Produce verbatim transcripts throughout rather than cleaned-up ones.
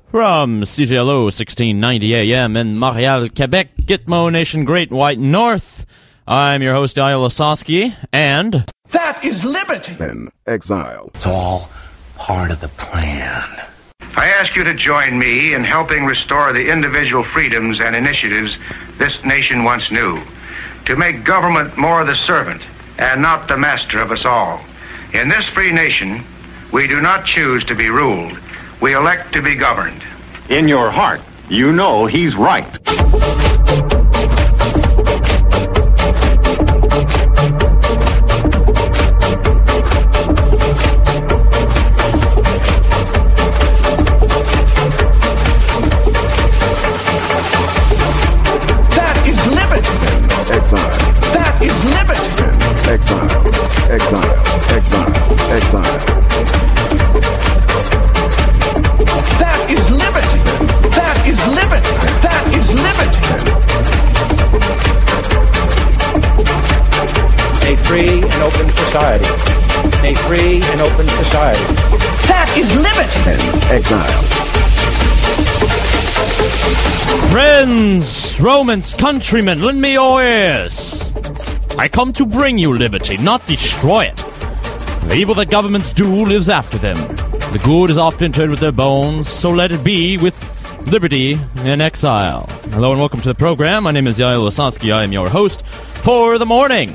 From C J L O sixteen ninety A M in Montreal, Quebec, Gitmo Nation, Great White North, I'm your host, Yael Osowski, and... That is liberty! In exile. It's all part of the plan. I ask you to join me in helping restore the individual freedoms and initiatives this nation once knew, to make government more the servant and not the master of us all. In this free nation, we do not choose to be ruled. We elect to be governed. In your heart, you know he's right. That is liberty! Exile. That is liberty! Exile. Exile. Exile. Exile. That is liberty! That is liberty! That is liberty! A free and open society. A free and open society. That is liberty! Exile. Friends, Romans, countrymen, lend me your ears. I come to bring you liberty, not destroy it. The evil that governments do lives after them. The good is often interred with their bones, so let it be with liberty in exile. Hello and welcome to the program. My name is Yael Osowski. I am your host for the morning.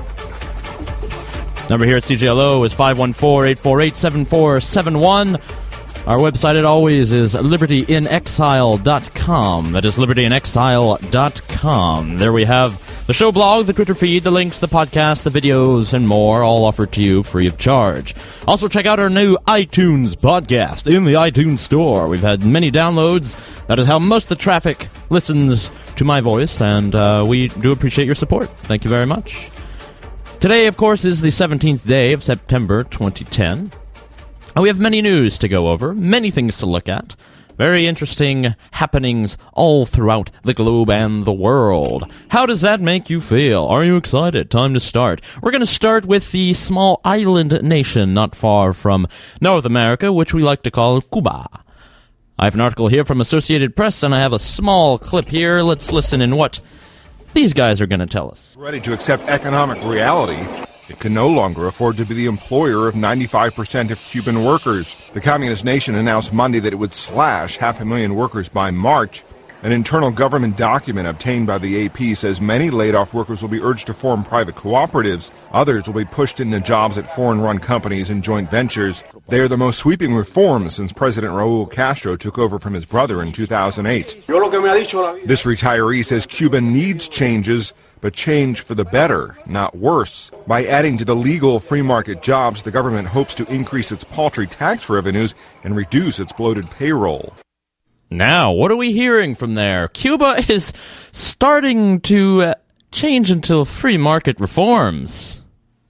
Number here at C J L O is five one four, eight four eight, seven four seven one. Our website, as always, is liberty in exile dot com. That is liberty in exile dot com. There we have the show blog, the Twitter feed, the links, the podcast, the videos, and more, all offered to you free of charge. Also, check out our new iTunes podcast in the iTunes store. We've had many downloads. That is how most of the traffic listens to my voice, and uh, we do appreciate your support. Thank you very much. Today, of course, is the seventeenth day of September twenty ten. And we have many news to go over, many things to look at. Very interesting happenings all throughout the globe and the world. How does that make you feel? Are you excited? Time to start. We're going to start with the small island nation not far from North America, which we like to call Cuba. I have an article here from Associated Press, and I have a small clip here. Let's listen in what these guys are going to tell us. Ready to accept economic reality. It can no longer afford to be the employer of ninety-five percent of Cuban workers. The communist nation announced Monday that it would slash half a million workers by March. An internal government document obtained by the A P says many laid-off workers will be urged to form private cooperatives. Others will be pushed into jobs at foreign-run companies and joint ventures. They are the most sweeping reforms since President Raul Castro took over from his brother in two thousand eight. This retiree says Cuba needs changes, but change for the better, not worse. By adding to the legal free market jobs, the government hopes to increase its paltry tax revenues and reduce its bloated payroll. Now, what are we hearing from there? Cuba is starting to uh, change into free market reforms.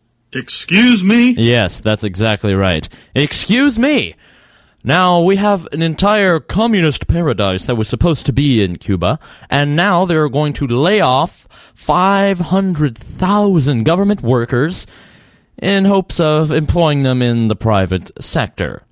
Excuse me? Yes, that's exactly right. Excuse me! Now, we have an entire communist paradise that was supposed to be in Cuba, and now they're going to lay off five hundred thousand government workers in hopes of employing them in the private sector.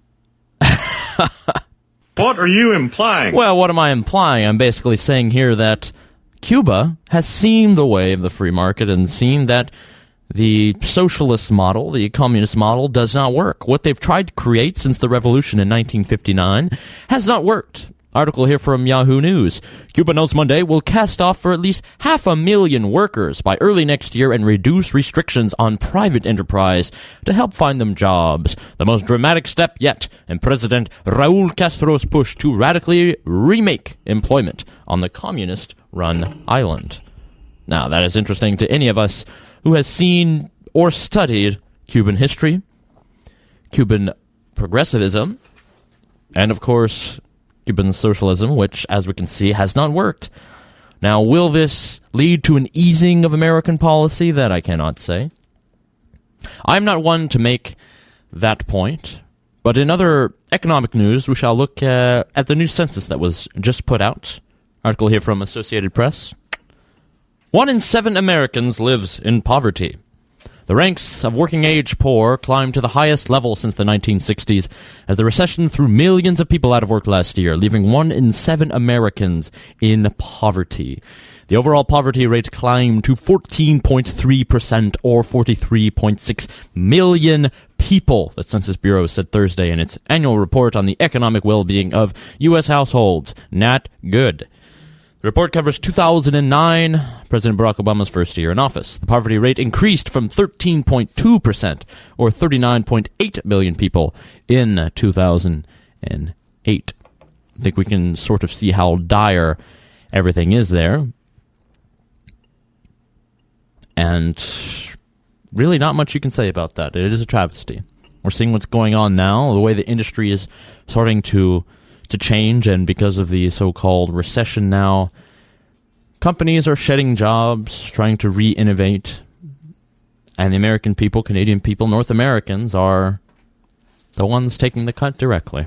What are you implying? Well, what am I implying? I'm basically saying here that Cuba has seen the way of the free market and seen that the socialist model, the communist model, does not work. What they've tried to create since the revolution in nineteen fifty-nine has not worked. Article here from Yahoo News. Cuba notes Monday will cast off for at least half a million workers by early next year and reduce restrictions on private enterprise to help find them jobs. The most dramatic step yet in President Raul Castro's push to radically remake employment on the communist-run island. Now, that is interesting to any of us who has seen or studied Cuban history, Cuban progressivism, and, of course, Cuban socialism, which, as we can see, has not worked. Now, will this lead to an easing of American policy? That I cannot say. I'm not one to make that point, but in other economic news, we shall look uh, at the new census that was just put out. Article here from Associated Press. One in seven Americans lives in poverty. The ranks of working-age poor climbed to the highest level since the nineteen sixties as the recession threw millions of people out of work last year, leaving one in seven Americans in poverty. The overall poverty rate climbed to fourteen point three percent, or forty-three point six million people, the Census Bureau said Thursday in its annual report on the economic well-being of U S households. Not good. The report covers two thousand nine, President Barack Obama's first year in office. The poverty rate increased from thirteen point two percent, or thirty-nine point eight million people, in two thousand eight. I think we can sort of see how dire everything is there. And really not much you can say about that. It is a travesty. We're seeing what's going on now, the way the industry is starting to to change, and because of the so-called recession now, companies are shedding jobs, trying to re-innovate, and the American people, Canadian people, North Americans are the ones taking the cut directly.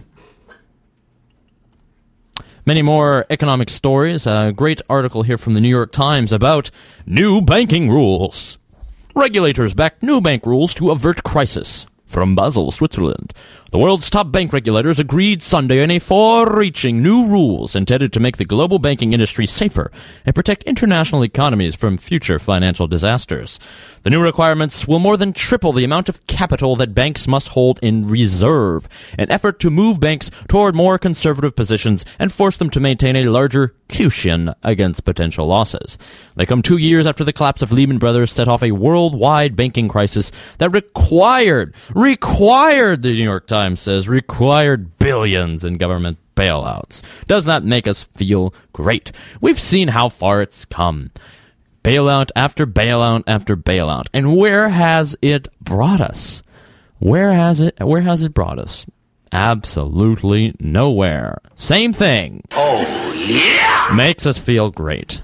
Many more economic stories. A great article here from the New York Times about new banking rules. Regulators back new bank rules to avert crisis. From Basel, Switzerland. The world's top bank regulators agreed Sunday on a far-reaching new rules intended to make the global banking industry safer and protect international economies from future financial disasters. The new requirements will more than triple the amount of capital that banks must hold in reserve, an effort to move banks toward more conservative positions and force them to maintain a larger cushion against potential losses. They come two years after the collapse of Lehman Brothers set off a worldwide banking crisis that required, required, the New York Times says, required billions in government bailouts. Does that make us feel great? We've seen how far it's come. Bailout after bailout after bailout. And where has it brought us? Where has it, where has it brought us? Absolutely nowhere. Same thing. Oh, yeah! Makes us feel great.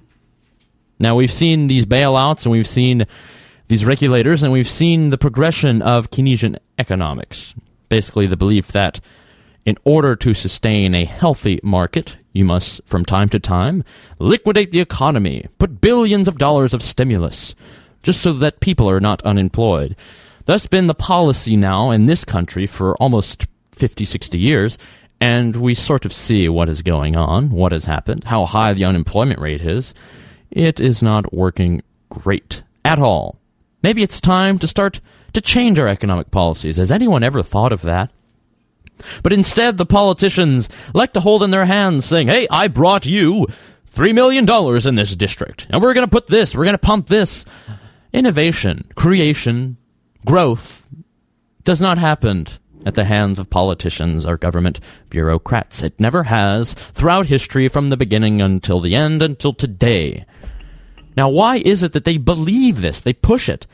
Now, we've seen these bailouts, and we've seen these regulators, and we've seen the progression of Keynesian economics. Basically, the belief that in order to sustain a healthy market, you must, from time to time, liquidate the economy, put billions of dollars of stimulus, just so that people are not unemployed. That's been the policy now in this country for almost fifty, sixty years, and we sort of see what is going on, what has happened, how high the unemployment rate is. It is not working great at all. Maybe it's time to start to change our economic policies. Has anyone ever thought of that? But instead, the politicians like to hold in their hands, saying, hey, I brought you three million dollars in this district, and we're going to put this, we're going to pump this. Innovation, creation, growth does not happen at the hands of politicians or government bureaucrats. It never has, throughout history, from the beginning until the end, until today. Now, why is it that they believe this? They push it.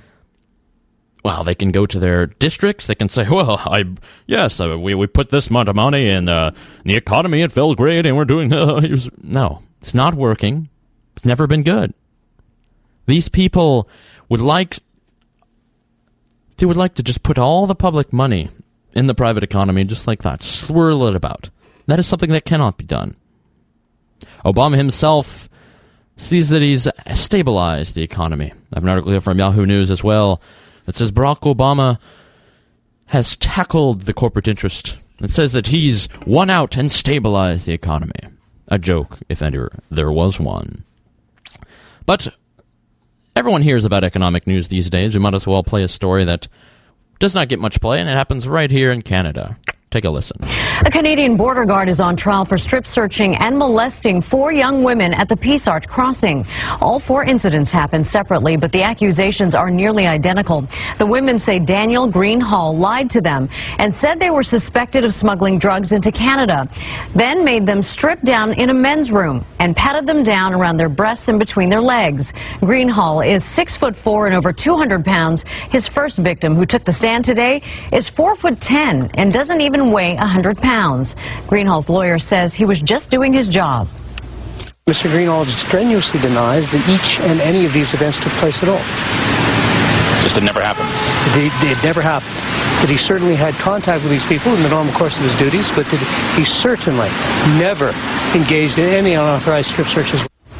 Well, they can go to their districts. They can say, well, I yes, uh, we, we put this amount of money in, uh, in the economy. It felt great, and we're doing... Uh, no, it's not working. It's never been good. These people would like... They would like to just put all the public money in the private economy just like that. Swirl it about. That is something that cannot be done. Obama himself sees that he's stabilized the economy. I have an article here from Yahoo News as well that says Barack Obama has tackled the corporate interest. It says that he's won out and stabilized the economy. A joke, if ever there was one. But everyone hears about economic news these days. We might as well play a story that does not get much play, and it happens right here in Canada. Take a listen. A Canadian border guard is on trial for strip searching and molesting four young women at the Peace Arch crossing. All four incidents happened separately, but the accusations are nearly identical. The women say Daniel Greenhall lied to them and said they were suspected of smuggling drugs into Canada, then made them strip down in a men's room and patted them down around their breasts and between their legs. Greenhall is six foot four and over two hundred pounds. His first victim, who took the stand today, is four foot ten and doesn't even weigh one hundred pounds. Greenhall's lawyer says he was just doing his job. Mister Greenhall strenuously denies that each and any of these events took place at all. Just it never happened? It, it never happened. That he certainly had contact with these people in the normal course of his duties, but that he certainly never engaged in any unauthorized strip searches.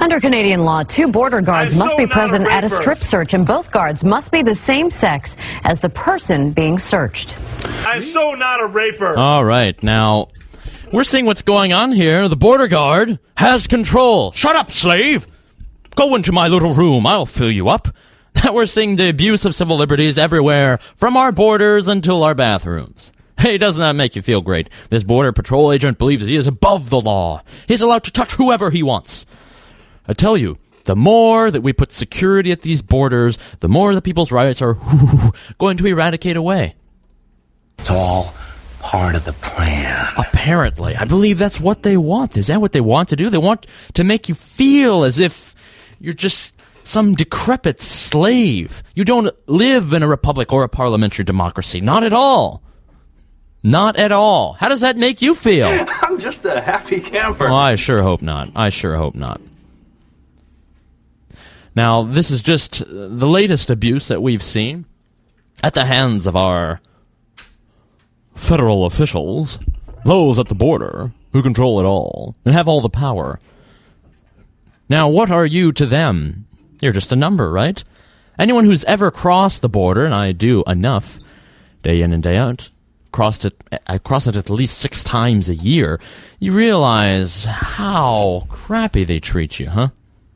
Under Canadian law, two border guards I'm must so be not a present at a raper. strip search, and both guards must be the same sex as the person being searched. I'm so not a raper. All right, now, we're seeing what's going on here. The border guard has control. Shut up, slave! Go into my little room. I'll fill you up. We're seeing the abuse of civil liberties everywhere, from our borders until our bathrooms. Hey, doesn't that make you feel great? This border patrol agent believes he is above the law. He's allowed to touch whoever he wants. I tell you, the more that we put security at these borders, the more the people's rights are going to eradicate away. It's all part of the plan. Apparently. I believe that's what they want. Is that what they want to do? They want to make you feel as if you're just some decrepit slave. You don't live in a republic or a parliamentary democracy. Not at all. Not at all. How does that make you feel? I'm just a happy camper. Well, I sure hope not. I sure hope not. Now, this is just the latest abuse that we've seen at the hands of our federal officials, those at the border who control it all and have all the power. Now, what are you to them? You're just a number, right? Anyone who's ever crossed the border, and I do enough, day in and day out, crossed it, I cross it at least six times a year, you realize how crappy they treat you, huh?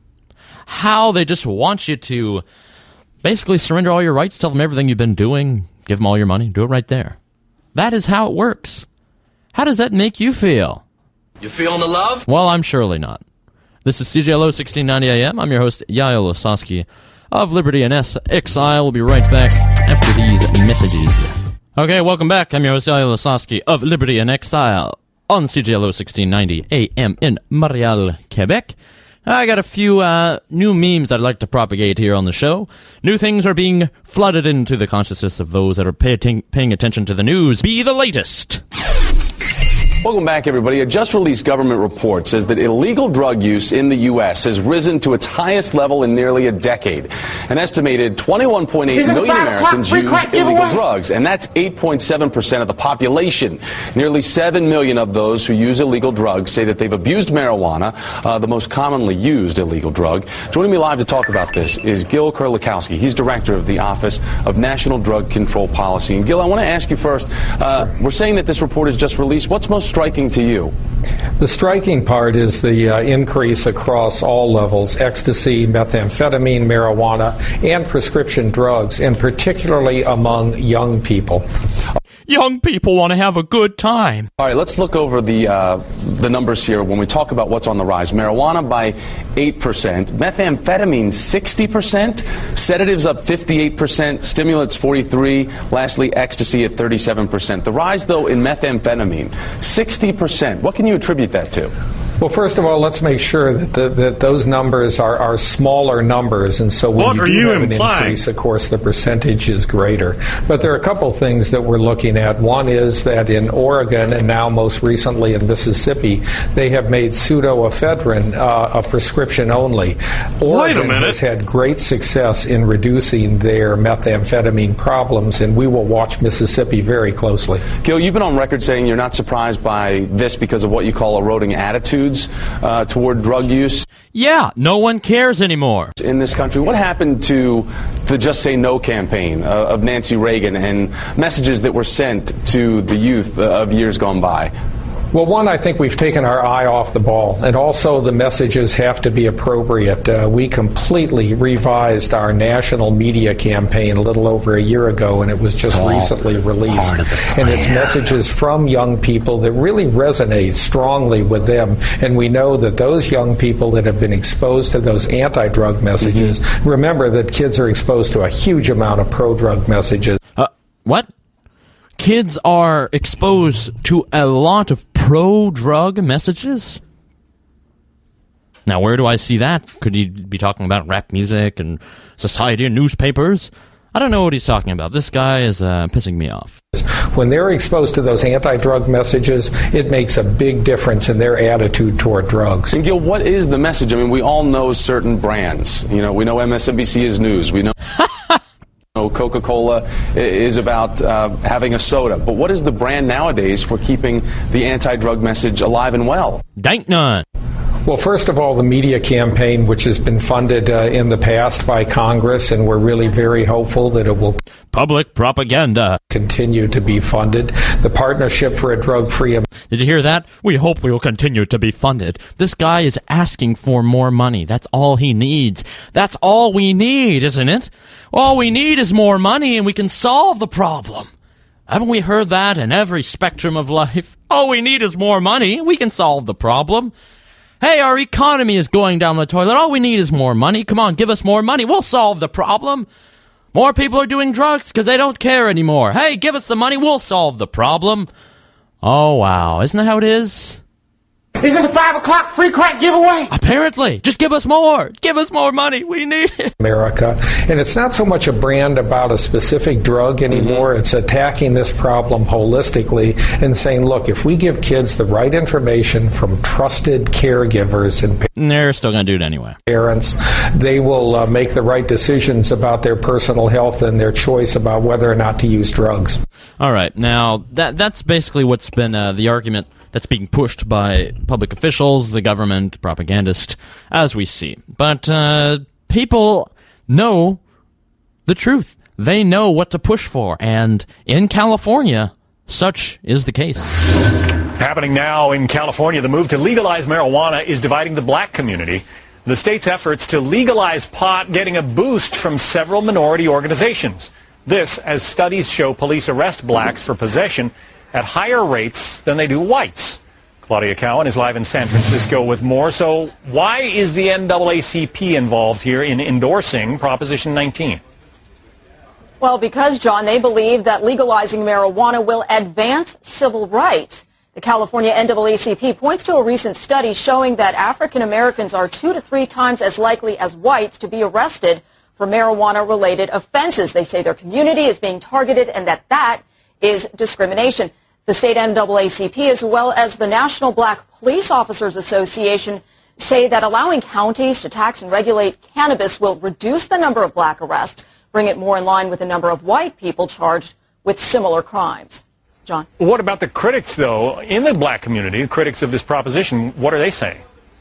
How they just want you to basically surrender all your rights, tell them everything you've been doing, give them all your money, do it right there. That is how it works. How does that make you feel? You feeling the love? Well, I'm surely not. This is C J L O sixteen ninety A M. I'm your host, Yael Osowski of Liberty and Exile. We'll be right back after these messages. Okay, welcome back. I'm your host, Yael Osowski of Liberty and Exile on C J L O sixteen ninety A M in Montreal, Quebec. I got a few uh, new memes I'd like to propagate here on the show. New things are being flooded into the consciousness of those that are pay t- paying attention to the news. Be the latest. Welcome back, everybody. A just-released government report says that illegal drug use in the U S has risen to its highest level in nearly a decade. An estimated twenty-one point eight million Americans use illegal drugs, and that's eight point seven percent of the population. Nearly seven million of those who use illegal drugs say that they've abused marijuana, uh, the most commonly used illegal drug. Joining me live to talk about this is Gil Kerlikowske. He's director of the Office of National Drug Control Policy. And Gil, I want to ask you first, uh, we're saying that this report is just released. What's most striking to you? The striking part is the uh, increase across all levels: ecstasy, methamphetamine, marijuana, and prescription drugs, and particularly among young people. Young people want to have a good time. All right, let's look over the uh, the numbers here when we talk about what's on the rise. Marijuana by eight percent, methamphetamine sixty percent, sedatives up fifty-eight percent, stimulants forty-three percent, lastly ecstasy at thirty-seven percent. The rise, though, in methamphetamine, sixty percent. What can you attribute that to? Well, first of all, let's make sure that, the, that those numbers are, are smaller numbers, and so when What you are do you have an implying? increase, of course, the percentage is greater. But there are a couple things that we're looking at. One is that in Oregon, and now most recently in Mississippi, they have made pseudoephedrine uh, a prescription only. Oregon has had great success in reducing their methamphetamine problems, and we will watch Mississippi very closely. Gil, you've been on record saying you're not surprised by this because of what you call eroding attitudes uh, toward drug use. Yeah, no one cares anymore. In this country, what happened to the Just Say No campaign uh, of Nancy Reagan and messages that were sent to the youth uh, of years gone by? Well, one, I think we've taken our eye off the ball, and also the messages have to be appropriate. Uh, we completely revised our national media campaign a little over a year ago, and it was just oh, recently released. And it's messages from young people that really resonate strongly with them, and we know that those young people that have been exposed to those anti-drug messages, mm-hmm. remember that kids are exposed to a huge amount of pro-drug messages. Uh, what? Kids are exposed to a lot of pro-drug messages? Now, where do I see that? Could he be talking about rap music and society and newspapers? I don't know what he's talking about. This guy is uh, pissing me off. When they're exposed to those anti-drug messages, it makes a big difference in their attitude toward drugs. And Gil, what is the message? I mean, we all know certain brands. You know, we know M S N B C is news. We know... Coca-Cola is about uh, having a soda. But what is the brand nowadays for keeping the anti-drug message alive and well? Dank none. Well, first of all, the media campaign, which has been funded uh, in the past by Congress, and we're really very hopeful that it will public propaganda continue to be funded. The Partnership for a Drug-Free. Did you hear that? We hope we will continue to be funded. This guy is asking for more money. That's all he needs. That's all we need, isn't it? All we need is more money, and we can solve the problem. Haven't we heard that in every spectrum of life? All we need is more money. We can solve the problem. Hey, our economy is going down the toilet. All we need is more money. Come on, give us more money. We'll solve the problem. More people are doing drugs because they don't care anymore. Hey, give us the money. We'll solve the problem. Oh, wow. Isn't that how it is? Is this a five o'clock free crack giveaway? Apparently. Just give us more. Give us more money. We need it. America. And it's not so much a brand about a specific drug anymore. Mm-hmm. It's attacking this problem holistically and saying, look, if we give kids the right information from trusted caregivers and parents, they're still going to do it anyway. Parents, they will uh, make the right decisions about their personal health and their choice about whether or not to use drugs. All right. Now, that that's basically what's been uh, the argument that's being pushed by public officials, the government, propagandists, as we see. But uh, people know the truth. They know what to push for. And in California, such is the case. Happening now in California, the move to legalize marijuana is dividing the black community. The state's efforts to legalize pot getting a boost from several minority organizations. This, as studies show police arrest blacks for possession at higher rates than they do whites. Claudia Cowan is live in San Francisco with more. So why is the N double A C P involved here in endorsing Proposition nineteen? Well, because, John, they believe that legalizing marijuana will advance civil rights. The California N double A C P points to a recent study showing that African Americans are two to three times as likely as whites to be arrested for marijuana-related offenses. They say their community is being targeted and that that is discrimination. The state N double A C P, as well as the National Black Police Officers Association, say that allowing counties to tax and regulate cannabis will reduce the number of black arrests, bring it more in line with the number of white people charged with similar crimes. John? What about the critics, though, in the black community, critics of this proposition? What are they saying?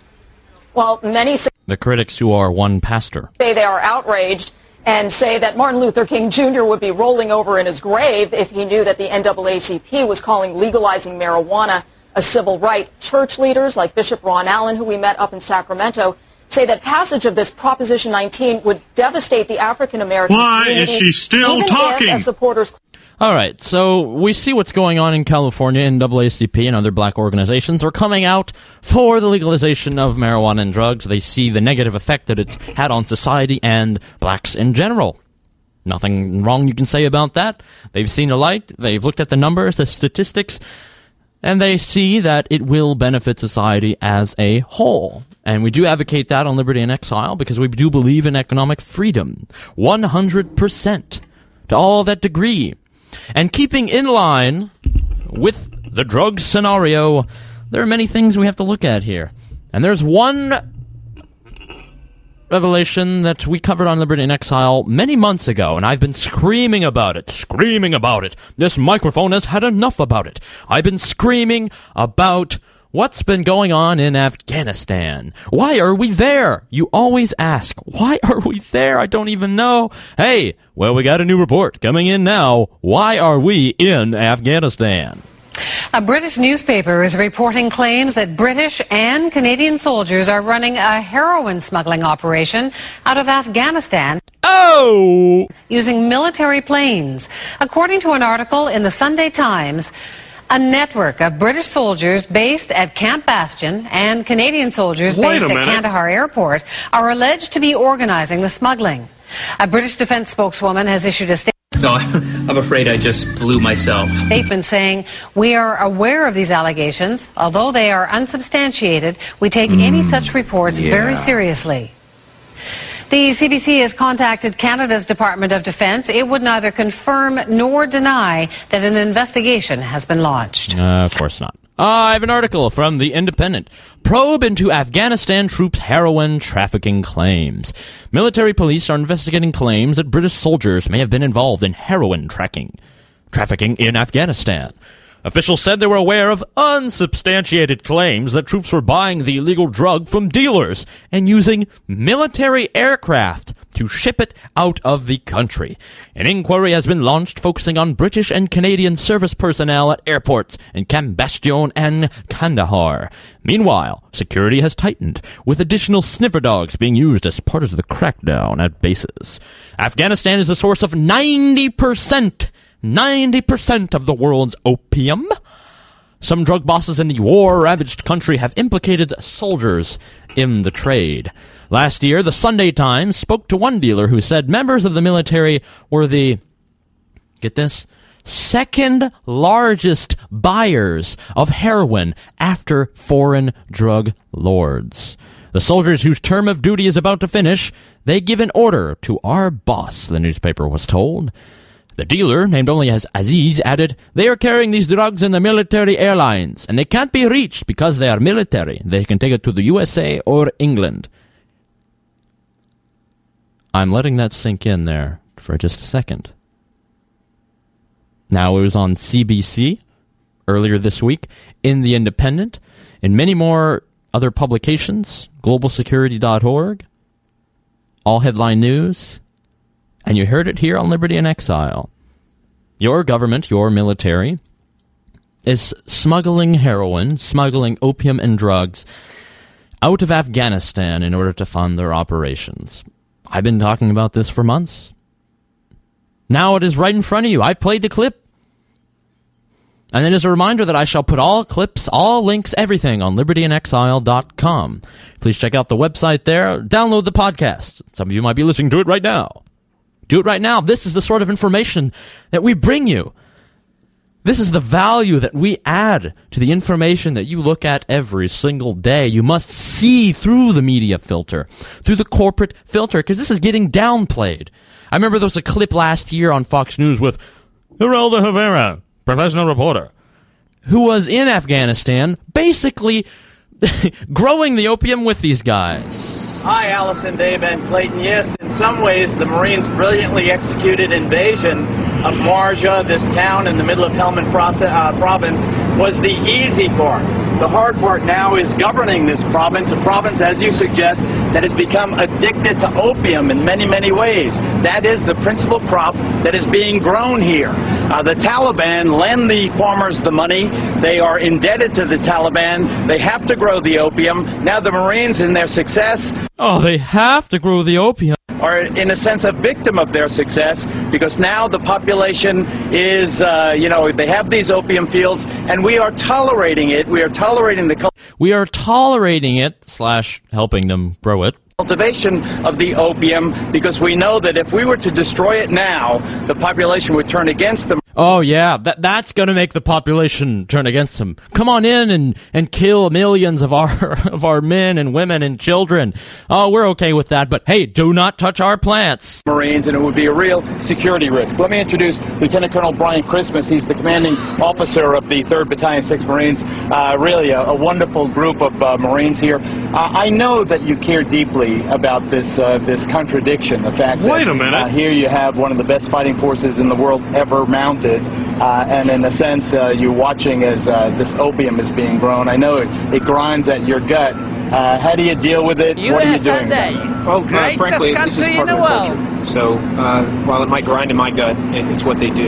Well, many say the critics who are one pastor say they are outraged and say that Martin Luther King Junior would be rolling over in his grave if he knew that the N double A C P was calling legalizing marijuana a civil right. Church leaders like Bishop Ron Allen, who we met up in Sacramento, say that passage of this Proposition nineteen would devastate the African American community. Why is she still even talking? If, as supporters All right, so we see what's going on in California. N double A C P and other black organizations are coming out for the legalization of marijuana and drugs. They see the negative effect that it's had on society and blacks in general. Nothing wrong you can say about that. They've seen the light, they've looked at the numbers, the statistics, and they see that it will benefit society as a whole. And we do advocate that on Liberty in Exile because we do believe in economic freedom. one hundred percent to all that degree. And keeping in line with the drug scenario, there are many things we have to look at here. And there's one revelation that we covered on Liberty in Exile many months ago, and I've been screaming about it, screaming about it. This microphone has had enough about it. I've been screaming about what's been going on in Afghanistan. Why are we there? You always ask, why are we there? I don't even know. Hey, well, we got a new report coming in now. Why are we in Afghanistan? A British newspaper is reporting claims that British and Canadian soldiers are running a heroin smuggling operation out of Afghanistan. Oh! Using military planes. According to an article in the Sunday Times, a network of British soldiers based at Camp Bastion and Canadian soldiers Wait based at Kandahar Airport are alleged to be organizing the smuggling. A British defense spokeswoman has issued a statement. No, I'm afraid I just blew myself. Statement saying, we are aware of these allegations. Although they are unsubstantiated, we take mm, any such reports yeah. very seriously. The C B C has contacted Canada's Department of Defense. It would neither confirm nor deny that an investigation has been launched. Uh, of course not. Uh, I have an article from The Independent. Probe into Afghanistan troops' heroin trafficking claims. Military police are investigating claims that British soldiers may have been involved in heroin tracking, trafficking in Afghanistan. Officials said they were aware of unsubstantiated claims that troops were buying the illegal drug from dealers and using military aircraft to ship it out of the country. An inquiry has been launched focusing on British and Canadian service personnel at airports in Camp Bastion and Kandahar. Meanwhile, security has tightened, with additional sniffer dogs being used as part of the crackdown at bases. Afghanistan is the source of ninety percent ninety percent of the world's opium. Some drug bosses in the war-ravaged country have implicated soldiers in the trade. Last year, the Sunday Times spoke to one dealer who said members of the military were the, get this, second largest buyers of heroin after foreign drug lords. The soldiers whose term of duty is about to finish, they give an order to our boss, the newspaper was told. The dealer, named only as Aziz, added, they are carrying these drugs in the military airlines, and they can't be reached because they are military. They can take it to the U S A or England. I'm letting that sink in there for just a second. Now, it was on C B C earlier this week, in The Independent, and many more other publications, global security dot org, All Headline News, and you heard it here on Liberty in Exile. Your government, your military, is smuggling heroin, smuggling opium and drugs out of Afghanistan in order to fund their operations. I've been talking about this for months. Now it is right in front of you. I've played the clip. And it is a reminder that I shall put all clips, all links, everything on liberty in exile dot com. Please check out the website there. Download the podcast. Some of you might be listening to it right now. Do it right now. This is the sort of information that we bring you. This is the value that we add to the information that you look at every single day. You must see through the media filter, through the corporate filter, because this is getting downplayed. I remember there was a clip last year on Fox News with Geraldo Rivera, professional reporter, who was in Afghanistan basically growing the opium with these guys. Hi, Allison, Dave, and Clayton. Yes, in some ways, the Marines' brilliantly executed invasion of Marja, this town in the middle of Helmand uh, province, was the easy part. The hard part now is governing this province, a province, as you suggest, that has become addicted to opium in many, many ways. That is the principal crop that is being grown here. Uh, the Taliban lend the farmers the money. They are indebted to the Taliban. They have to grow the opium. Now the Marines, in their success... Oh, they have to grow the opium. Are, in a sense, a victim of their success, because now the population is, uh, you know, they have these opium fields, and we are tolerating it. We are tolerating the... We are tolerating it, slash helping them grow it. Cultivation of the opium, because we know that if we were to destroy it now, the population would turn against them. Oh, yeah, that that's going to make the population turn against them. Come on in and, and kill millions of our of our men and women and children. Oh, we're okay with that, but hey, do not touch our plants. Marines, and it would be a real security risk. Let me introduce Lieutenant Colonel Brian Christmas. He's the commanding officer of the third Battalion, sixth Marines. Uh, really a, a wonderful group of uh, Marines here. Uh, I know that you care deeply about this uh, this contradiction, the fact that Wait a minute. Uh, here you have one of the best fighting forces in the world ever mounted. Uh, and in a sense, uh, you're watching as uh, this opium is being grown. I know it, it grinds at your gut. Uh, how do you deal with it? What are you doing? Well, uh, frankly, this is part of their culture. So uh, while it might grind in my gut, it, it's what they do.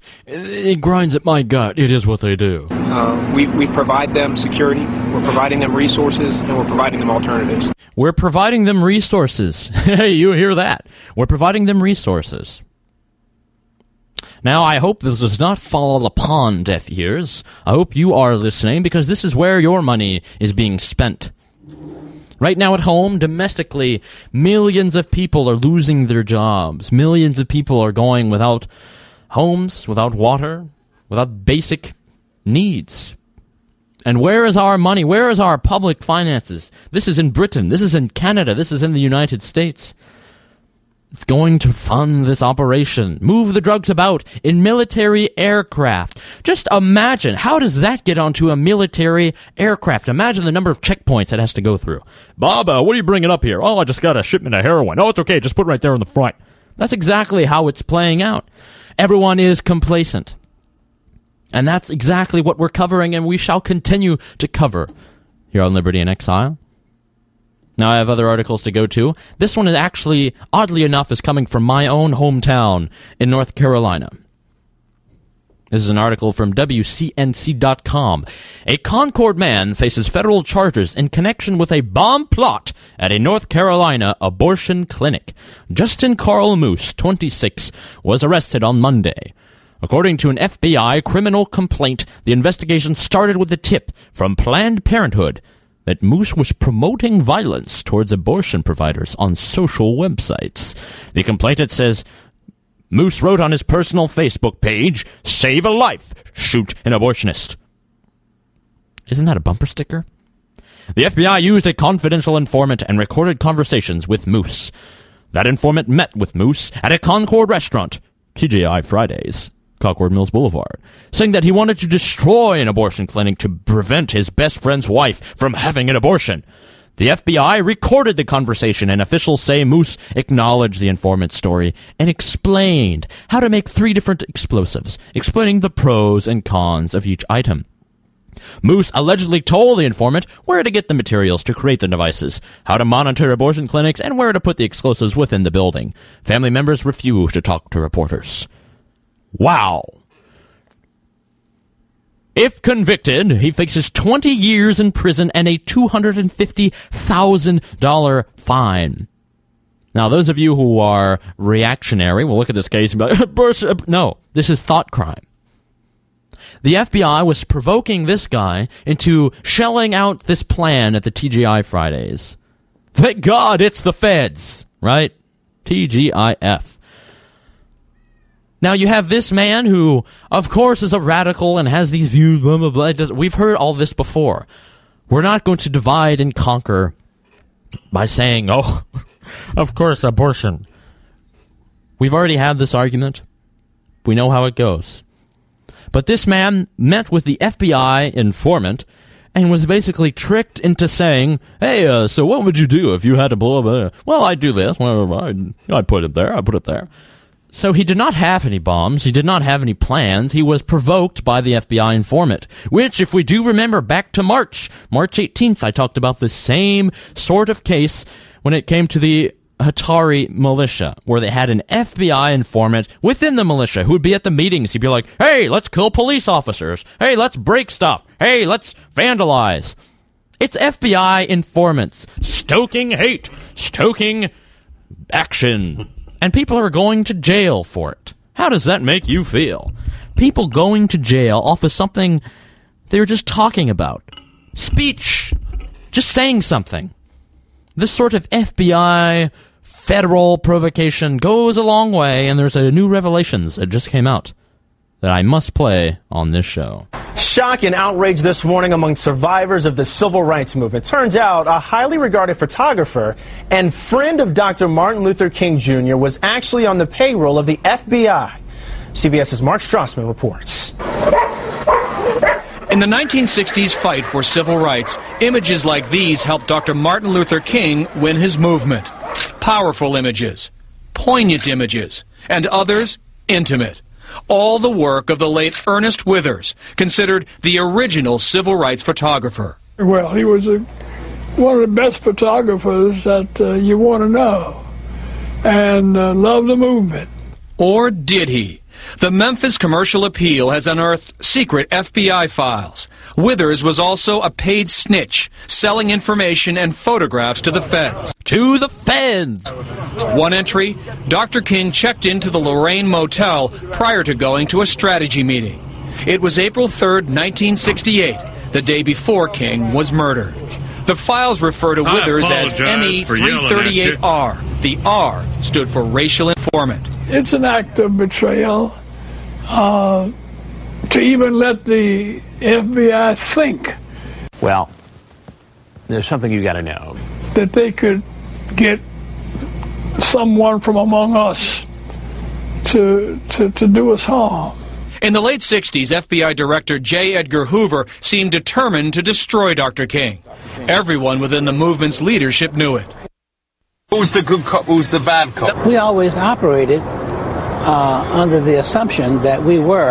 It, it grinds at my gut. It is what they do. Uh, we, we provide them security, we're providing them resources, and we're providing them alternatives. We're providing them resources. Hey, you hear that? We're providing them resources. Now, I hope this does not fall upon deaf ears. I hope you are listening, because this is where your money is being spent. Right now at home, domestically, millions of people are losing their jobs. Millions of people are going without homes, without water, without basic needs. And where is our money? Where is our public finances? This is in Britain. This is in Canada. This is in the United States. It's going to fund this operation. Move the drugs about in military aircraft. Just imagine, how does that get onto a military aircraft? Imagine the number of checkpoints it has to go through. Bob, uh, what are you bringing up here? Oh, I just got a shipment of heroin. Oh, it's okay. Just put it right there in the front. That's exactly how it's playing out. Everyone is complacent. And that's exactly what we're covering, and we shall continue to cover here on Liberty in Exile. Now, I have other articles to go to. This one is actually, oddly enough, is coming from my own hometown in North Carolina. This is an article from W C N C dot com. A Concord man faces federal charges in connection with a bomb plot at a North Carolina abortion clinic. Justin Carl Moose, twenty-six, was arrested on Monday. According to an F B I criminal complaint, the investigation started with a tip from Planned Parenthood that Moose was promoting violence towards abortion providers on social websites. The complainant says Moose wrote on his personal Facebook page, "Save a life, shoot an abortionist." Isn't that a bumper sticker? The F B I used a confidential informant and recorded conversations with Moose. That informant met with Moose at a Concord restaurant, T G I Fridays, Concord Mills Boulevard, saying that he wanted to destroy an abortion clinic to prevent his best friend's wife from having an abortion. The F B I recorded the conversation, and officials say Moose acknowledged the informant's story and explained how to make three different explosives, explaining the pros and cons of each item. Moose allegedly told the informant where to get the materials to create the devices, how to monitor abortion clinics, and where to put the explosives within the building. Family members refused to talk to reporters. Wow. If convicted, he faces twenty years in prison and a two hundred fifty thousand dollars fine. Now, those of you who are reactionary will look at this case and be like, no, this is thought crime. The F B I was provoking this guy into shelling out this plan at the T G I Fridays. Thank God it's the feds, right? T G I F. Now, you have this man who, of course, is a radical and has these views, blah, blah, blah. We've heard all this before. We're not going to divide and conquer by saying, oh, of course, abortion. We've already had this argument. We know how it goes. But this man met with the F B I informant and was basically tricked into saying, hey, uh, so what would you do if you had to blow up? A, well, I'd do this. Well, I'd, I'd put it there. I'd put it there. So he did not have any bombs. He did not have any plans. He was provoked by the F B I informant, which, if we do remember back to March, March eighteenth, I talked about the same sort of case when it came to the Hatari militia, where they had an F B I informant within the militia who would be at the meetings. He'd be like, hey, let's kill police officers. Hey, let's break stuff. Hey, let's vandalize. It's F B I informants stoking hate, stoking action. And people are going to jail for it. How does that make you feel? People going to jail off of something they were just talking about. Speech. Just saying something. This sort of F B I federal provocation goes a long way, and there's a new revelations that just came out that I must play on this show. Shock and outrage this morning among survivors of the civil rights movement. Turns out a highly regarded photographer and friend of Doctor Martin Luther King Junior was actually on the payroll of the F B I. CBS's Mark Strassman reports. In the nineteen sixties fight for civil rights, images like these helped Doctor Martin Luther King win his movement. Powerful images, poignant images, and others intimate. All the work of the late Ernest Withers, considered the original civil rights photographer. Well, he was a, one of the best photographers that uh, you want to know, and uh, loved the movement. Or did he? The Memphis Commercial Appeal has unearthed secret F B I files. Withers was also a paid snitch, selling information and photographs to the feds. To the feds! One entry, Doctor King checked into the Lorraine Motel prior to going to a strategy meeting. It was April third, nineteen sixty-eight, the day before King was murdered. The files refer to Withers as M E three thirty-eight R. The R stood for racial informant. It's an act of betrayal uh, to even let the F B I think. Well, there's something you got to know. That they could get someone from among us to, to, to do us harm. In the late sixties, F B I Director J. Edgar Hoover seemed determined to destroy Doctor King. Everyone within the movement's leadership knew it. Who's the good cop, who's the bad cop? We always operated uh, under the assumption that we were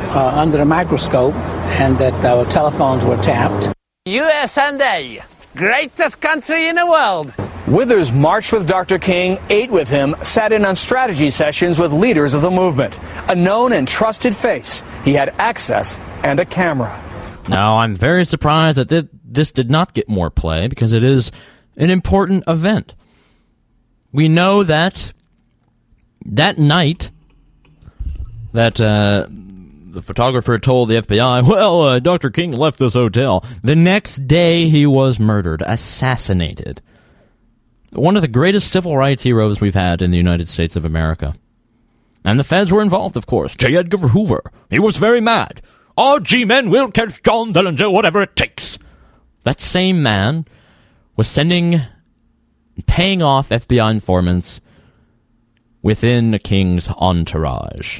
uh, under the microscope and that our telephones were tapped. U S A, greatest country in the world. Withers marched with Doctor King, ate with him, sat in on strategy sessions with leaders of the movement. A known and trusted face. He had access and a camera. Now, I'm very surprised that th- this did not get more play because it is an important event. We know that that night that uh, the photographer told the F B I, well, uh, Doctor King left this hotel. The next day he was murdered, assassinated. One of the greatest civil rights heroes we've had in the United States of America. And the feds were involved, of course. J. Edgar Hoover. He was very mad. Our G-men will catch John Dillinger, whatever it takes. That same man was sending, paying off F B I informants within King's entourage.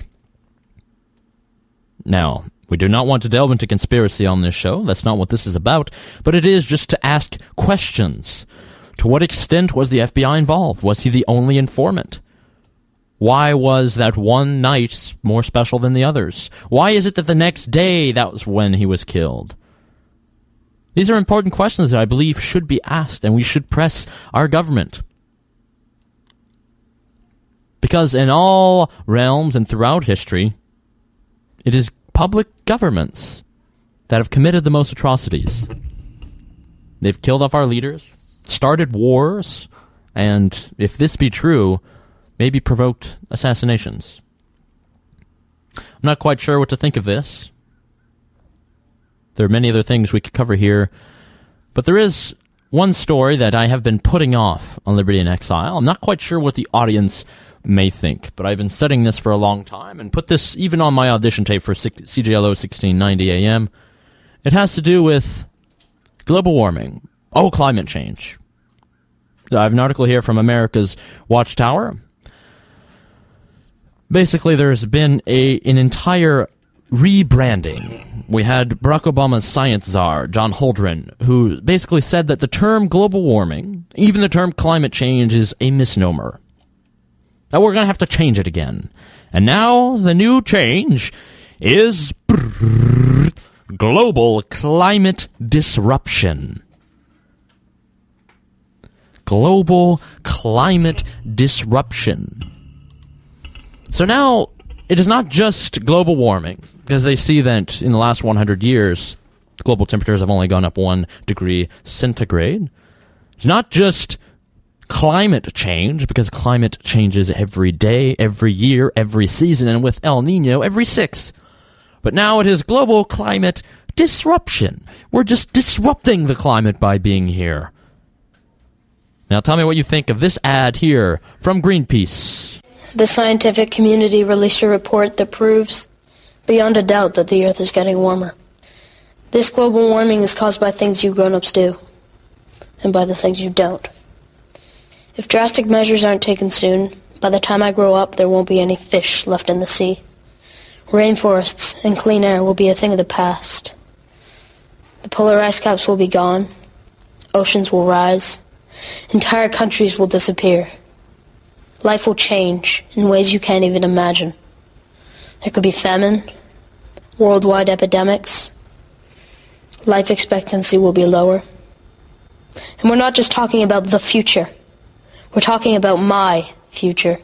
Now, we do not want to delve into conspiracy on this show. That's not what this is about. But it is just to ask questions. To what extent was the F B I involved? Was he the only informant? Why was that one night more special than the others? Why is it that the next day that was when he was killed? These are important questions that I believe should be asked, and we should press our government. Because in all realms and throughout history, it is public governments that have committed the most atrocities. They've killed off our leaders, started wars, and if this be true, maybe provoked assassinations. I'm not quite sure what to think of this. There are many other things we could cover here, but there is one story that I have been putting off on Liberty in Exile. I'm not quite sure what the audience may think, but I've been studying this for a long time and put this even on my audition tape for C J L O sixteen ninety A M. It has to do with global warming. Oh, climate change. I have an article here from America's Watchtower. Basically, there's been a an entire rebranding. We had Barack Obama's science czar, John Holdren, who basically said that the term global warming, even the term climate change, is a misnomer. That we're going to have to change it again. And now the new change is global climate disruption. Global climate disruption. So now, it is not just global warming, because they see that in the last one hundred years, global temperatures have only gone up one degree centigrade. It's not just climate change, because climate changes every day, every year, every season, and with El Nino, every six. But now it is global climate disruption. We're just disrupting the climate by being here. Now tell me what you think of this ad here from Greenpeace. The scientific community released a report that proves beyond a doubt that the Earth is getting warmer. This global warming is caused by things you grown-ups do, and by the things you don't. If drastic measures aren't taken soon, by the time I grow up, there won't be any fish left in the sea. Rainforests and clean air will be a thing of the past. The polar ice caps will be gone. Oceans will rise. Entire countries will disappear. Life will change in ways you can't even imagine. There could be famine, worldwide epidemics. Life expectancy will be lower. And we're not just talking about the future. We're talking about my future.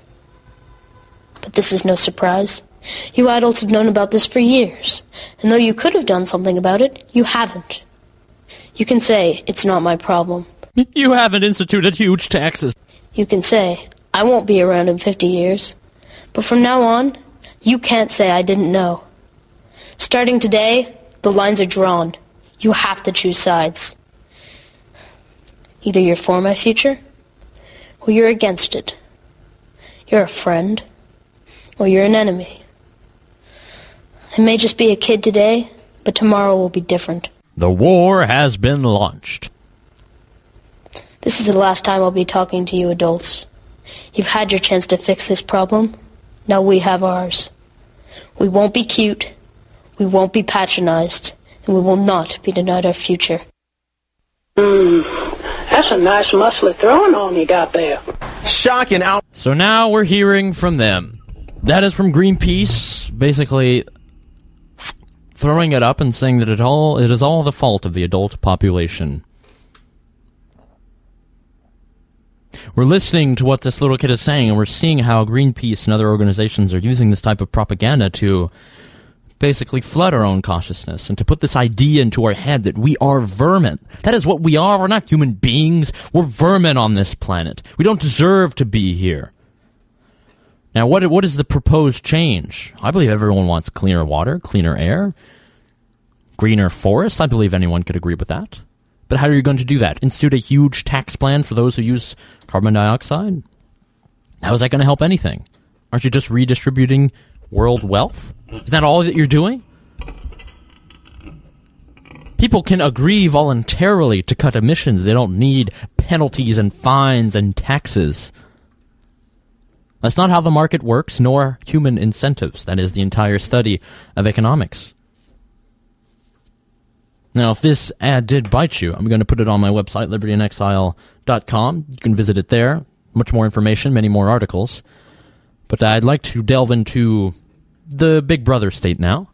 But this is no surprise. You adults have known about this for years. And though you could have done something about it, you haven't. You can say, it's not my problem. You haven't instituted huge taxes. You can say, I won't be around in fifty years. But from now on, you can't say I didn't know. Starting today, the lines are drawn. You have to choose sides. Either you're for my future, or you're against it. You're a friend, or you're an enemy. I may just be a kid today, but tomorrow will be different. The war has been launched. This is the last time I'll be talking to you adults. You've had your chance to fix this problem. Now we have ours. We won't be cute. We won't be patronized. And we will not be denied our future. Mm, that's a nice muscly throwing on you got there. Shocking out. So now we're hearing from them. That is from Greenpeace. Basically, throwing it up and saying that it all it is all the fault of the adult population. We're listening to what this little kid is saying, and we're seeing how Greenpeace and other organizations are using this type of propaganda to basically flood our own consciousness and to put this idea into our head that we are vermin. That is what we are. We're not human beings. We're vermin on this planet. We don't deserve to be here. Now, what what is the proposed change? I believe everyone wants cleaner water, cleaner air, greener forests. I believe anyone could agree with that. But how are you going to do that? Institute a huge tax plan for those who use carbon dioxide? How is that going to help anything? Aren't you just redistributing world wealth? Is that all that you're doing? People can agree voluntarily to cut emissions. They don't need penalties and fines and taxes. That's not how the market works, nor human incentives. That is the entire study of economics. Now, if this ad did bite you, I'm going to put it on my website, liberty in exile dot com. You can visit it there. Much more information, many more articles. But I'd like to delve into the Big Brother state now.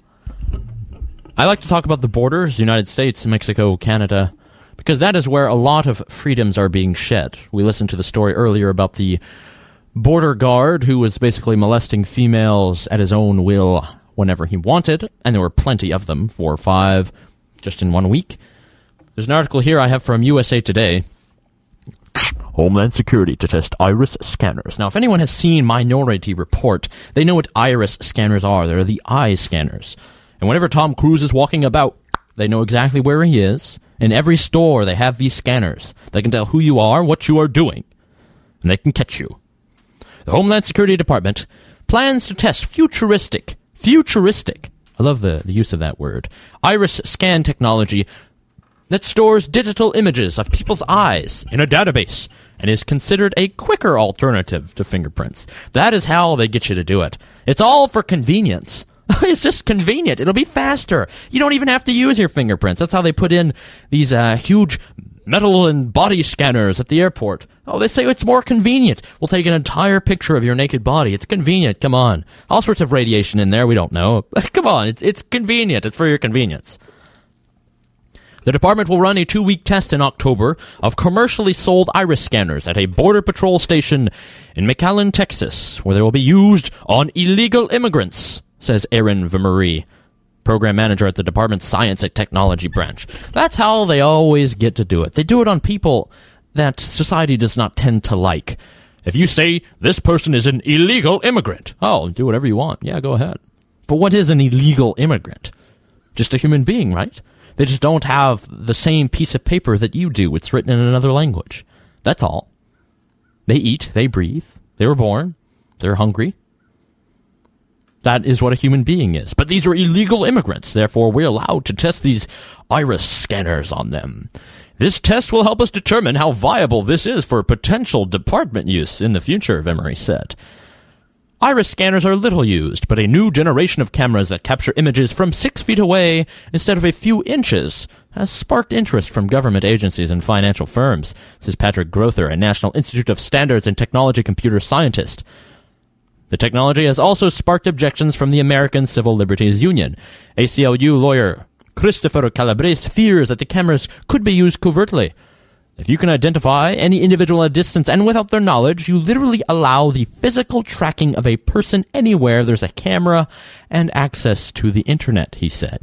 I like to talk about the borders, United States, Mexico, Canada, because that is where a lot of freedoms are being shed. We listened to the story earlier about the border guard who was basically molesting females at his own will whenever he wanted, and there were plenty of them, four or five, just in one week. There's an article here I have from U S A Today. Homeland Security to test iris scanners. Now, if anyone has seen Minority Report, they know what iris scanners are. They're the eye scanners. And whenever Tom Cruise is walking about, they know exactly where he is. In every store, they have these scanners. They can tell who you are, what you are doing, and they can catch you. The Homeland Security Department plans to test futuristic, futuristic, I love the, the use of that word, iris scan technology that stores digital images of people's eyes in a database and is considered a quicker alternative to fingerprints. That is how they get you to do it. It's all for convenience. It's just convenient. It'll be faster. You don't even have to use your fingerprints. That's how they put in these uh, huge metal and body scanners at the airport. Oh, they say it's more convenient. We'll take an entire picture of your naked body. It's convenient. Come on. All sorts of radiation in there. We don't know. Come on. It's, it's convenient. It's for your convenience. The department will run a two-week test in October of commercially sold iris scanners at a Border Patrol station in McAllen, Texas, where they will be used on illegal immigrants, says Aaron Vimery, program manager at the department's Science and Technology branch. That's how they always get to do it. They do it on people that society does not tend to like. If you say, this person is an illegal immigrant, oh, do whatever you want. Yeah, go ahead. But what is an illegal immigrant? Just a human being, right? They just don't have the same piece of paper that you do. It's written in another language. That's all. They eat, they breathe, they were born, they're hungry. That is what a human being is. But these are illegal immigrants, therefore we're allowed to test these iris scanners on them. This test will help us determine how viable this is for potential department use in the future, Vimery said. Iris scanners are little used, but a new generation of cameras that capture images from six feet away instead of a few inches has sparked interest from government agencies and financial firms, says Patrick Grother, a National Institute of Standards and Technology computer scientist. The technology has also sparked objections from the American Civil Liberties Union. A C L U lawyer Christopher Calabrese fears that the cameras could be used covertly. If you can identify any individual at a distance and without their knowledge, you literally allow the physical tracking of a person anywhere there's a camera and access to the internet, he said.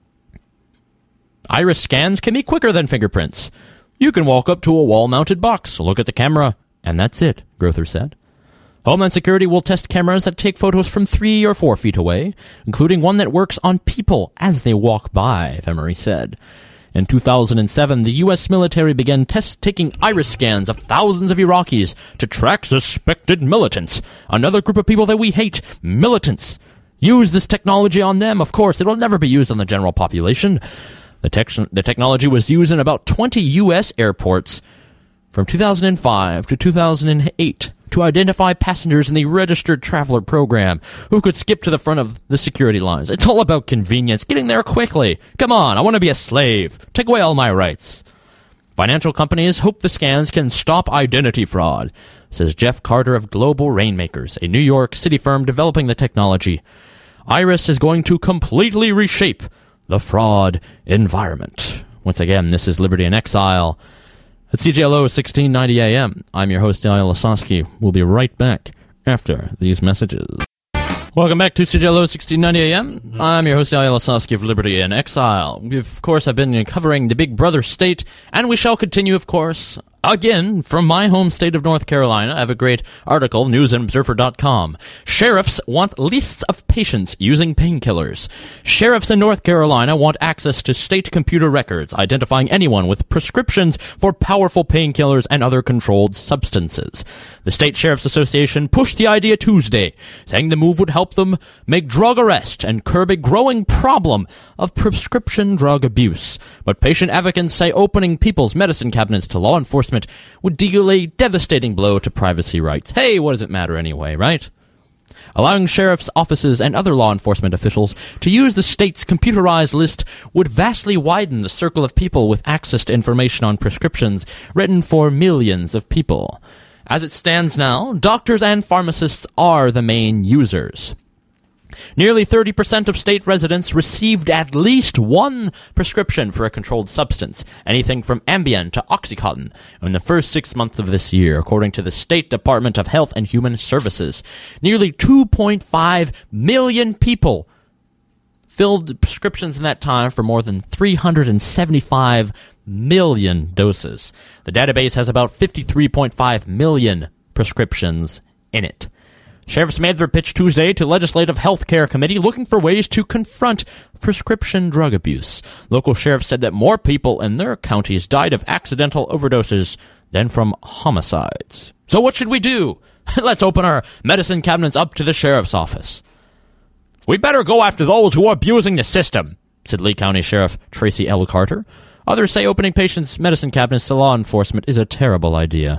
Iris scans can be quicker than fingerprints. You can walk up to a wall-mounted box, look at the camera, and that's it, Grother said. Homeland Security will test cameras that take photos from three or four feet away, including one that works on people as they walk by, Vimery said. In two thousand seven, the U S military began test taking iris scans of thousands of Iraqis to track suspected militants. Another group of people that we hate, militants. Use this technology on them, of course. It will never be used on the general population. The, te- the technology was used in about twenty U S airports from two thousand five to two thousand eight to identify passengers in the Registered Traveler Program who could skip to the front of the security lines. It's all about convenience, getting there quickly. Come on, I want to be a slave. Take away all my rights. Financial companies hope the scans can stop identity fraud, says Jeff Carter of Global Rainmakers, a New York City firm developing the technology. Iris is going to completely reshape the fraud environment. Once again, this is Liberty in Exile at C J L O sixteen ninety A M. I'm your host, Ilya Lasonsky. We'll be right back after these messages. Welcome back to C J L O sixteen ninety A M. I'm your host, Ilya Lasonsky of Liberty in Exile. We, of course, have been covering the Big Brother state, and we shall continue, of course, again, from my home state of North Carolina. I have a great article, news and observer dot com. Sheriffs want lists of patients using painkillers. Sheriffs in North Carolina want access to state computer records identifying anyone with prescriptions for powerful painkillers and other controlled substances. The State Sheriff's Association pushed the idea Tuesday, saying the move would help them make drug arrest and curb a growing problem of prescription drug abuse. But patient advocates say opening people's medicine cabinets to law enforcement would deal a devastating blow to privacy rights. Hey, what does it matter anyway, right? Allowing sheriff's offices and other law enforcement officials to use the state's computerized list would vastly widen the circle of people with access to information on prescriptions written for millions of people. As it stands now, doctors and pharmacists are the main users. Nearly thirty percent of state residents received at least one prescription for a controlled substance, anything from Ambien to Oxycontin, in the first six months of this year, according to the State Department of Health and Human Services. Nearly two point five million people filled prescriptions in that time for more than three hundred seventy-five million doses. The database has about fifty-three point five million prescriptions in it. Sheriffs made their pitch Tuesday to Legislative Health Care Committee looking for ways to confront prescription drug abuse. Local sheriffs said that more people in their counties died of accidental overdoses than from homicides. So what should we do? Let's open our medicine cabinets up to the sheriff's office. We better go after those who are abusing the system, said Lee County Sheriff Tracy L. Carter. Others say opening patients' medicine cabinets to law enforcement is a terrible idea.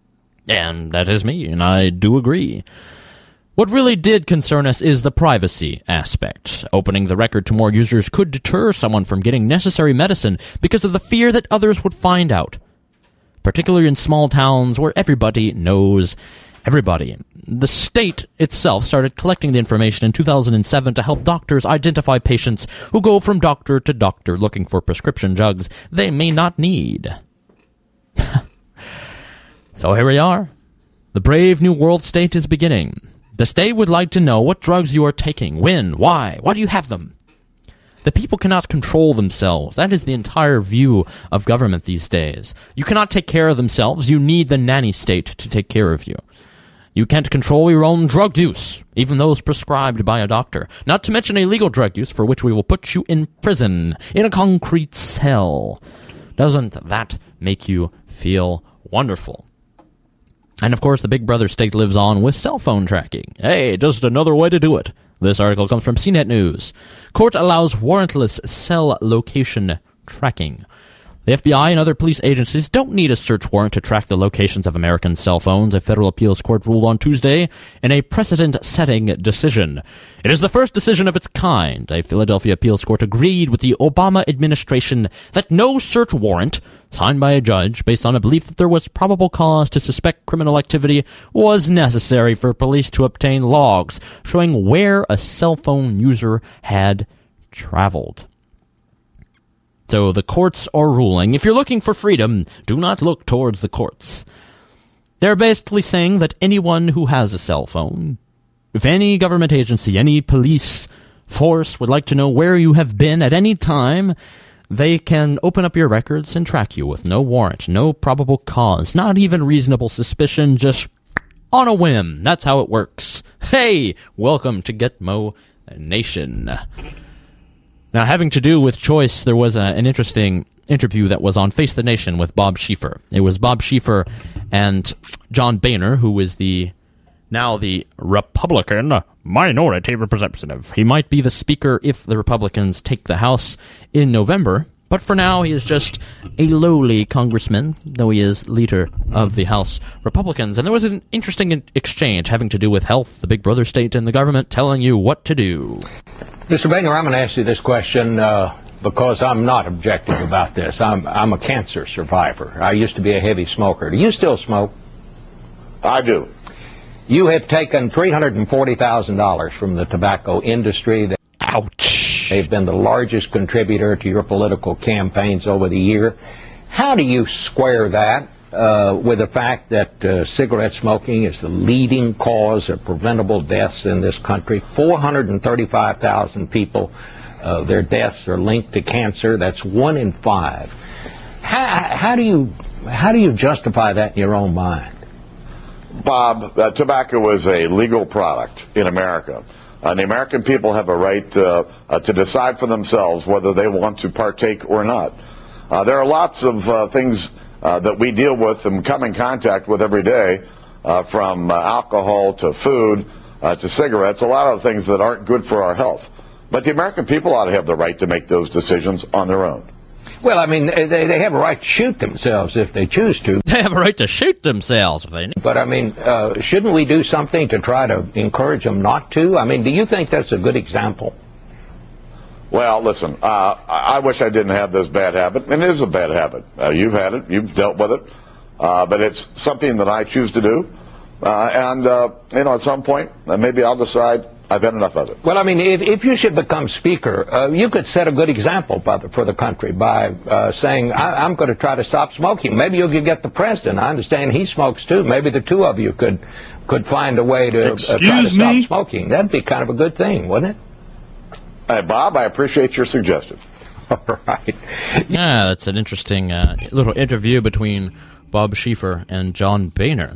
And that is me, and I do agree. What really did concern us is the privacy aspect. Opening the record to more users could deter someone from getting necessary medicine because of the fear that others would find out, particularly in small towns where everybody knows everybody. The state itself started collecting the information in two thousand seven to help doctors identify patients who go from doctor to doctor looking for prescription drugs they may not need. So here we are. The brave new world state is beginning. The state would like to know what drugs you are taking, when, why, why do you have them? The people cannot control themselves. That is the entire view of government these days. You cannot take care of themselves. You need the nanny state to take care of you. You can't control your own drug use, even those prescribed by a doctor. Not to mention illegal drug use, for which we will put you in prison, in a concrete cell. Doesn't that make you feel wonderful? And of course, the Big Brother state lives on with cell phone tracking. Hey, just another way to do it. This article comes from C net News. Court allows warrantless cell location tracking. The F B I and other police agencies don't need a search warrant to track the locations of American cell phones, a federal appeals court ruled on Tuesday in a precedent-setting decision. It is the first decision of its kind. A Philadelphia appeals court agreed with the Obama administration that no search warrant, signed by a judge based on a belief that there was probable cause to suspect criminal activity, was necessary for police to obtain logs showing where a cell phone user had traveled. So the courts are ruling, if you're looking for freedom, do not look towards the courts. They're basically saying that anyone who has a cell phone, if any government agency, any police force would like to know where you have been at any time, they can open up your records and track you with no warrant, no probable cause, not even reasonable suspicion, just on a whim. That's how it works. Hey, welcome to Gitmo Nation. Now, having to do with choice, there was a, an interesting interview that was on Face the Nation with Bob Schieffer. It was Bob Schieffer and John Boehner, who is the now the Republican minority representative. He might be the speaker if the Republicans take the House in November, but for now he is just a lowly congressman, though he is leader of the House Republicans. And there was an interesting exchange having to do with health, the Big Brother state, and the government telling you what to do. Mister Boehner, I'm going to ask you this question uh, because I'm not objective about this. I'm, I'm a cancer survivor. I used to be a heavy smoker. Do you still smoke? I do. You have taken three hundred forty thousand dollars from the tobacco industry. That Ouch. They've been the largest contributor to your political campaigns over the year. How do you square that uh, with the fact that uh, cigarette smoking is the leading cause of preventable deaths in this country? four hundred thirty-five thousand people, uh, their deaths are linked to cancer. That's one in five. How, how do you how do you justify that in your own mind? Bob, uh, tobacco is a legal product in America. Uh, the American people have a right uh, uh, to decide for themselves whether they want to partake or not. Uh, there are lots of uh, things uh, that we deal with and come in contact with every day, uh, from uh, alcohol to food uh, to cigarettes, a lot of things that aren't good for our health. But the American people ought to have the right to make those decisions on their own. Well, I mean, they, they have a right to shoot themselves if they choose to. They have a right to shoot themselves if they need. But, I mean, uh, shouldn't we do something to try to encourage them not to? I mean, do you think that's a good example? Well, listen, uh, I wish I didn't have this bad habit, and it is a bad habit. Uh, you've had it, you've dealt with it, uh, but it's something that I choose to do. Uh, and, uh, you know, at some point, uh, maybe I'll decide I've had enough of it. Well, I mean, if, if you should become speaker, uh, you could set a good example by the, for the country by uh, saying, I, I'm going to try to stop smoking. Maybe you could get the president. I understand he smokes, too. Maybe the two of you could could find a way to uh, try to stop smoking. That'd be kind of a good thing, wouldn't it? Hey, Bob, I appreciate your suggestion. All right. Yeah, that's an interesting uh, little interview between Bob Schieffer and John Boehner.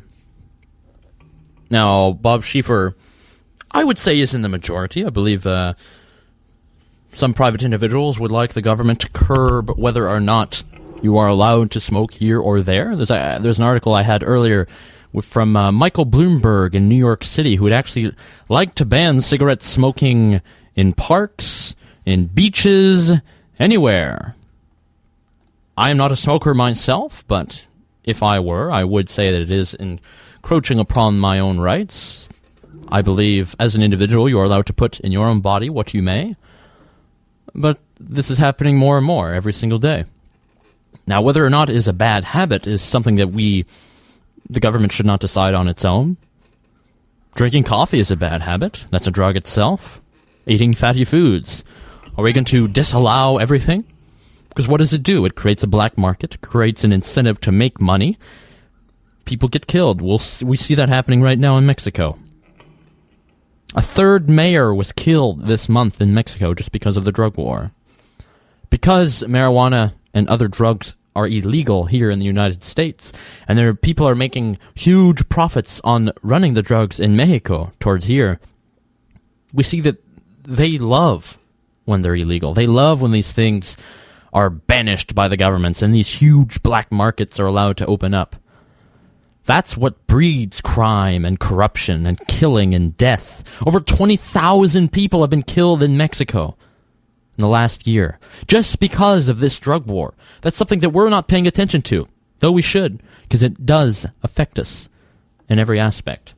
Now, Bob Schieffer, I would say, is in the majority. I believe uh, some private individuals would like the government to curb whether or not you are allowed to smoke here or there. There's, a, there's an article I had earlier with, from uh, Michael Bloomberg in New York City, who would actually like to ban cigarette smoking in parks, in beaches, anywhere. I am not a smoker myself, but if I were, I would say that it is encroaching upon my own rights. I believe, as an individual, you are allowed to put in your own body what you may, but this is happening more and more every single day. Now, whether or not it is a bad habit is something that we, the government, should not decide on its own. Drinking coffee is a bad habit. That's a drug itself. Eating fatty foods. Are we going to disallow everything? Because what does it do? It creates a black market, creates an incentive to make money. People get killed. We'll, we see that happening right now in Mexico. A third mayor was killed this month in Mexico just because of the drug war. Because marijuana and other drugs are illegal here in the United States, and there are, people are making huge profits on running the drugs in Mexico towards here, we see that they love when they're illegal. They love when these things are banished by the governments and these huge black markets are allowed to open up. That's what breeds crime and corruption and killing and death. Over twenty thousand people have been killed in Mexico in the last year just because of this drug war. That's something that we're not paying attention to, though we should, because it does affect us in every aspect.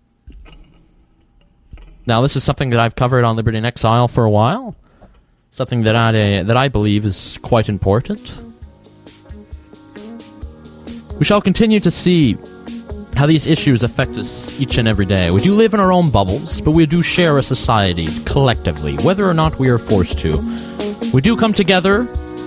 Now, this is something that I've covered on Liberty in Exile for a while. Something that I, uh, that I believe is quite important. We shall continue to see how these issues affect us each and every day. We do live in our own bubbles, but we do share a society collectively, whether or not we are forced to. We do come together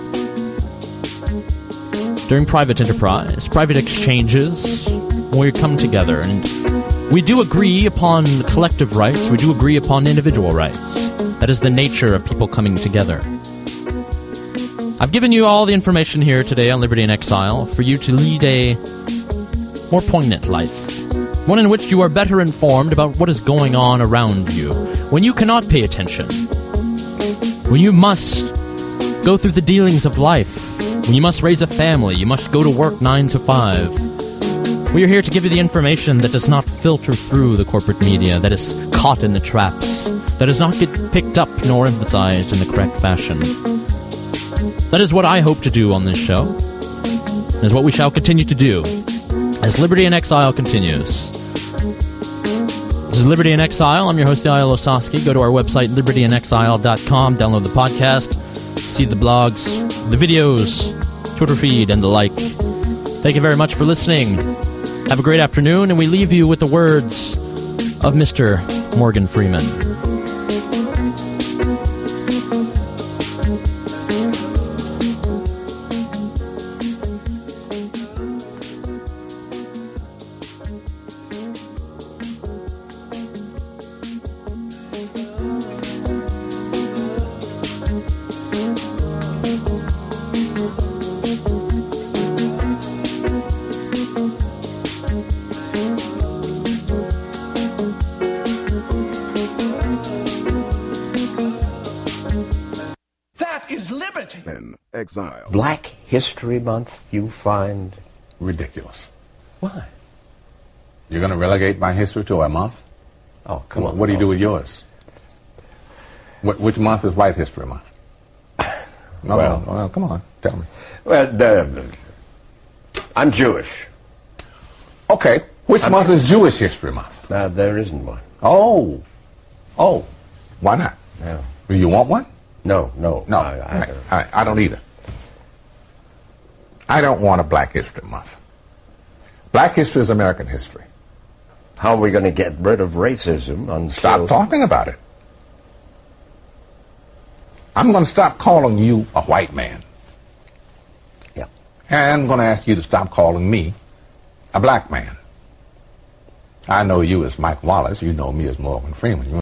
during private enterprise, private exchanges, we come together, and we do agree upon collective rights, we do agree upon individual rights. That is the nature of people coming together. I've given you all the information here today on Liberty in Exile for you to lead a more poignant life. One in which you are better informed about what is going on around you. When you cannot pay attention. When you must go through the dealings of life. When you must raise a family. You must go to work nine to five. We are here to give you the information that does not filter through the corporate media, that is caught in the traps, that does not get picked up nor emphasized in the correct fashion. That is what I hope to do on this show. That is what we shall continue to do as Liberty in Exile continues. This is Liberty in Exile. I'm your host, Ilya Losowski. Go to our website, liberty in exile dot com. Download the podcast, see the blogs, the videos, Twitter feed, and the like. Thank you very much for listening. Have a great afternoon, and we leave you with the words of Mister Morgan Freeman. exile. Black History Month you find ridiculous. Why? You're going to relegate my history to a month? Oh, come what, on. What do you do with yours? What, which month is White History Month? No, well, no, no, come on, tell me. Well, the, I'm Jewish. Okay, which I'm, month is Jewish History Month? Uh, there isn't one. Oh, oh, why not? No. Do you want one? No, no. No, I, I, right. I, I don't either. I don't want a Black History Month. Black history is American history. How are we going to get rid of racism? Until... Stop talking about it. I'm going to stop calling you a white man. Yeah. And I'm going to ask you to stop calling me a black man. I know you as Mike Wallace. You know me as Morgan Freeman. You